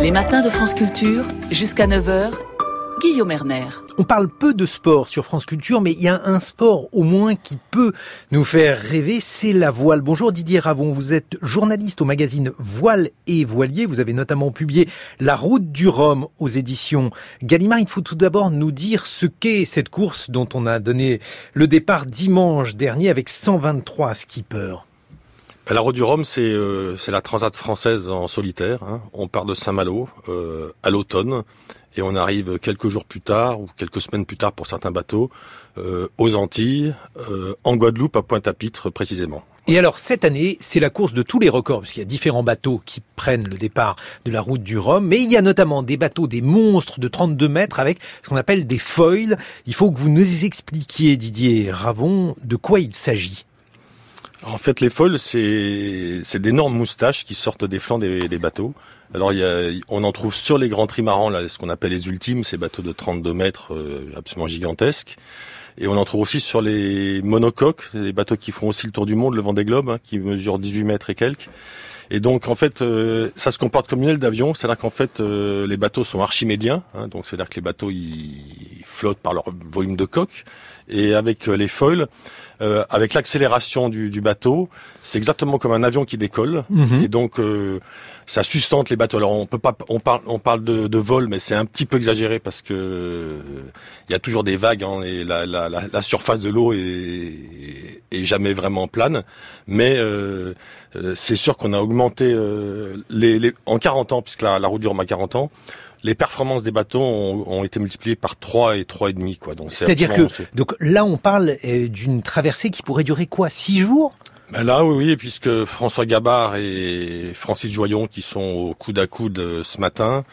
Les matins de France Culture, jusqu'à 9h, Guillaume Erner. On parle peu de sport sur France Culture, mais il y a un sport au moins qui peut nous faire rêver, c'est la voile. Bonjour Didier Ravon, vous êtes journaliste au magazine Voile et Voilier. Vous avez notamment publié La Route du Rhum aux éditions Gallimard. Il faut tout d'abord nous dire ce qu'est cette course dont on a donné le départ dimanche dernier avec 123 skippers. La Route du Rhum, c'est la transat française en solitaire. On part de Saint-Malo à l'automne et on arrive quelques jours plus tard ou quelques semaines plus tard pour certains bateaux aux Antilles, en Guadeloupe, à Pointe-à-Pitre précisément. Et alors cette année, c'est la course de tous les records, parce qu'il y a différents bateaux qui prennent le départ de la Route du Rhum, mais il y a notamment des bateaux, des monstres de 32 mètres avec ce qu'on appelle des foils. Il faut que vous nous expliquiez, Didier Ravon, de quoi il s'agit. En fait, les foils, c'est d'énormes moustaches qui sortent des flancs des bateaux. Alors, on en trouve sur les grands trimarans, là, ce qu'on appelle les ultimes, ces bateaux de 32 mètres absolument gigantesques. Et on en trouve aussi sur les monocoques, les bateaux qui font aussi le tour du monde, le Vendée Globe, qui mesurent 18 mètres et quelques. Et donc, en fait, ça se comporte comme une aile d'avion, c'est-à-dire qu'en fait, les bateaux sont archimédiens, donc c'est-à-dire que les bateaux, ils flottent par leur volume de coque. Et avec les foils, avec l'accélération du bateau, c'est exactement comme un avion qui décolle. Et donc, ça sustente les bateaux. Alors, on parle de vol, mais c'est un petit peu exagéré parce que il y a toujours des vagues, et la surface de l'eau est jamais vraiment plane. Mais c'est sûr qu'on a augmenté en 40 ans, puisque la Route du Rhum a 40 ans. Les performances des bateaux ont été multipliées par 3 et 3,5, quoi. Donc c'est-à-dire que donc là on parle d'une traversée qui pourrait durer quoi, 6 jours? Ben là oui, puisque François Gabard et Francis Joyon, qui sont au coude à coude ce matin,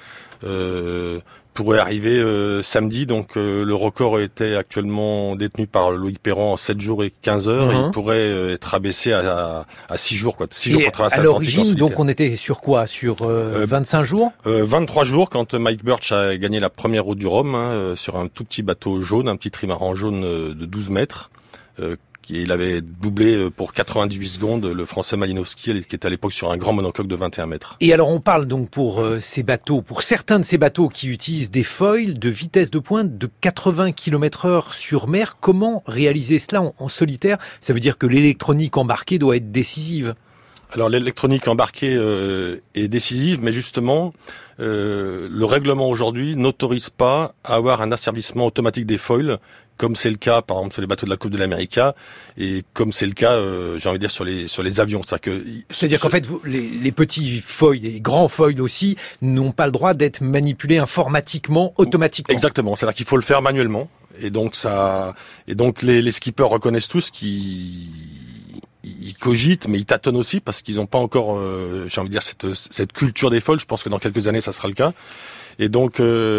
pourraient arriver samedi. Donc le record était actuellement détenu par Loïc Perron en 7 jours et 15 heures. Et il pourrait être abaissé à 6 jours, quoi. 6 jours pour traverser l'Atlantique. À l'origine, donc on était sur quoi? Sur 25 jours 23 jours quand Mike Birch a gagné la première Route du Rhum, sur un tout petit bateau jaune, un petit trimaran jaune de 12 mètres. Il avait doublé pour 98 secondes le Français Malinowski, qui était à l'époque sur un grand monocoque de 21 mètres. Et alors on parle donc pour ces bateaux, pour certains de ces bateaux qui utilisent des foils de vitesse de pointe de 80 km/h sur mer. Comment réaliser cela en solitaire? Ça veut dire que l'électronique embarquée doit être décisive. Alors l'électronique embarquée est décisive, mais justement, le règlement aujourd'hui n'autorise pas à avoir un asservissement automatique des foils, comme c'est le cas par exemple sur les bateaux de la Coupe de l'América, et comme c'est le cas, j'ai envie de dire, sur les avions. C'est-à-dire qu'en fait, les petits foils, les grands foils aussi, n'ont pas le droit d'être manipulés informatiquement, automatiquement. Exactement, c'est-à-dire qu'il faut le faire manuellement, et donc les skippers reconnaissent tous qu'ils cogitent, mais ils tâtonnent aussi parce qu'ils n'ont pas encore, j'ai envie de dire, cette culture des foils. Je pense que dans quelques années, ça sera le cas. Et donc,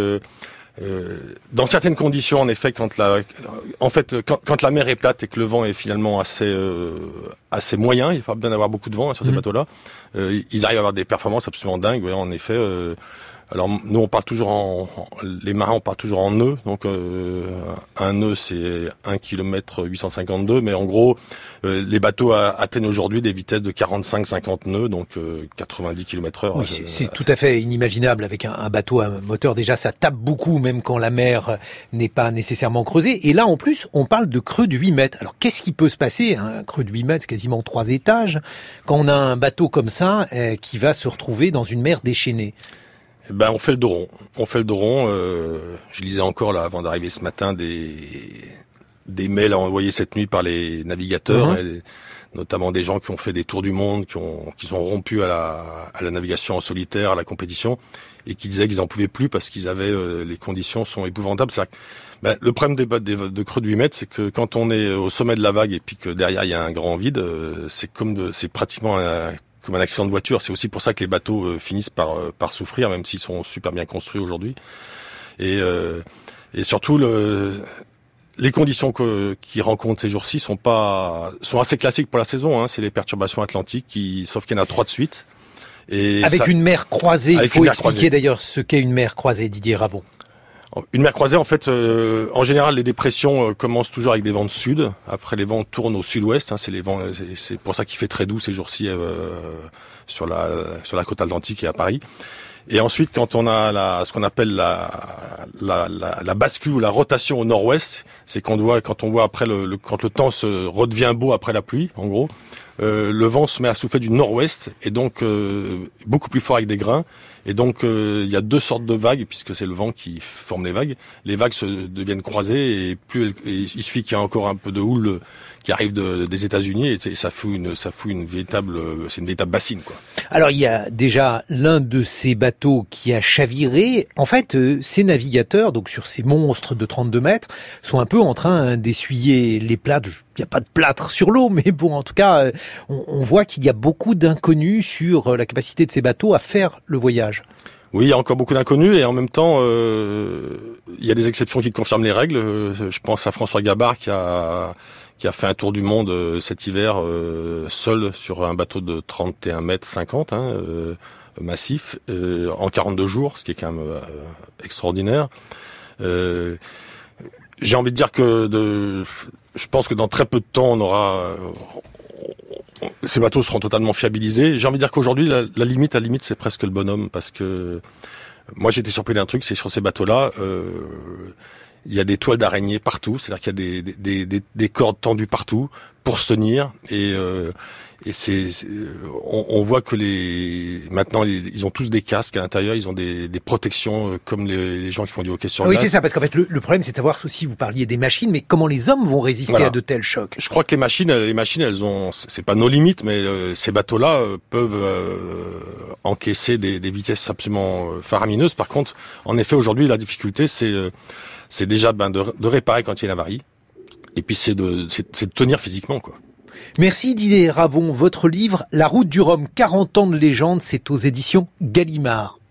dans certaines conditions, en effet, quand la mer est plate et que le vent est finalement assez moyen, il faut bien avoir beaucoup de vent sur ces bateaux-là. Ils arrivent à avoir des performances absolument dingues. En effet. Alors nous on parle toujours les marins on parle toujours en nœuds, donc un nœud c'est 1 km 852, mais en gros les bateaux atteignent aujourd'hui des vitesses de 45-50 nœuds, donc 90 km/h. Oui, c'est tout à fait inimaginable avec un bateau à moteur. Déjà ça tape beaucoup même quand la mer n'est pas nécessairement creusée, et là en plus on parle de creux de 8 mètres. Alors qu'est-ce qui peut se passer? Un creux de 8 mètres, c'est quasiment 3 étages, quand on a un bateau comme ça qui va se retrouver dans une mer déchaînée. On fait le dos rond. Je lisais encore là avant d'arriver ce matin des mails envoyés cette nuit par les navigateurs, notamment des gens qui ont fait des tours du monde, qui sont rompus à la navigation en solitaire, à la compétition, et qui disaient qu'ils en pouvaient plus parce qu'ils avaient les conditions sont épouvantables. Le problème de creux de 8 mètres, c'est que quand on est au sommet de la vague et puis que derrière il y a un grand vide, c'est pratiquement comme un accident de voiture. C'est aussi pour ça que les bateaux finissent par souffrir, même s'ils sont super bien construits aujourd'hui. Et surtout, les conditions qu'ils rencontrent ces jours-ci sont assez classiques pour la saison. C'est les perturbations atlantiques, sauf qu'il y en a 3 de suite. Et avec une mer croisée, il faut expliquer d'ailleurs ce qu'est une mer croisée, Didier Ravon. Une mer croisée, en fait, en général, les dépressions commencent toujours avec des vents de sud. Après, les vents tournent au sud-ouest. C'est pour ça qu'il fait très doux ces jours-ci sur la côte atlantique et à Paris. Et ensuite, quand on a ce qu'on appelle la bascule ou la rotation au nord-ouest, c'est quand on voit après quand le temps se redevient beau après la pluie, en gros, le vent se met à souffler du nord-ouest et donc beaucoup plus fort avec des grains. Et donc il y a deux sortes de vagues puisque c'est le vent qui forme les vagues. Les vagues deviennent croisées et il suffit qu'il y ait encore un peu de houle qui arrive des États-Unis et ça fout une véritable bassine, quoi. Alors il y a déjà l'un de ces bateaux qui a chaviré. En fait, ces navigateurs, donc sur ces monstres de 32 mètres, sont un peu en train d'essuyer les plâtres. Il n'y a pas de plâtre sur l'eau, mais bon, en tout cas, on voit qu'il y a beaucoup d'inconnus sur la capacité de ces bateaux à faire le voyage. Oui, il y a encore beaucoup d'inconnus et en même temps, il y a des exceptions qui confirment les règles. Je pense à François Gabard qui a fait un tour du monde cet hiver seul sur un bateau de 31 mètres 50, massif, en 42 jours, ce qui est quand même extraordinaire. J'ai envie de dire que je pense que dans très peu de temps, ces bateaux seront totalement fiabilisés. J'ai envie de dire qu'aujourd'hui, la limite, c'est presque le bonhomme, parce que moi, j'ai été surpris d'un truc, c'est sur ces bateaux-là, il y a des toiles d'araignée partout, c'est-à-dire qu'il y a des cordes tendues partout pour se tenir, et on voit que maintenant ils ont tous des casques à l'intérieur, ils ont des protections comme les gens qui font du hockey sur glace. Oui, c'est ça, parce qu'en fait le problème c'est de savoir aussi, vous parliez des machines, mais comment les hommes vont résister à de tels chocs. Je crois que les machines elles ont, c'est pas nos limites, mais ces bateaux-là peuvent encaisser des vitesses absolument faramineuses. Par contre, en effet, aujourd'hui la difficulté c'est déjà de réparer quand il y a une avarie, et puis c'est de tenir physiquement, quoi. Merci Didier Ravon. Votre livre, La route du Rhum, 40 ans de légende, c'est aux éditions Gallimard.